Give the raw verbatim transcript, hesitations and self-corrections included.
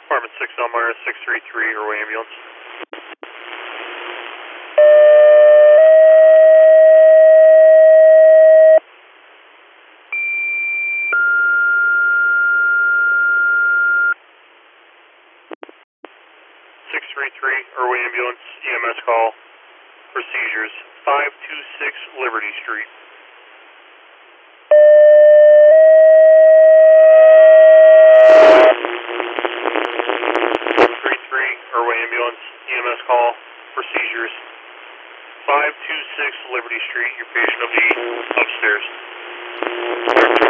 Department six Elmira, six three three, Airway Ambulance. six three three, Airway Ambulance, E M S call for seizures, five two six Liberty Street. seven three three, Airway Ambulance, E M S call for seizures, five two six Liberty Street. Your patient will be upstairs.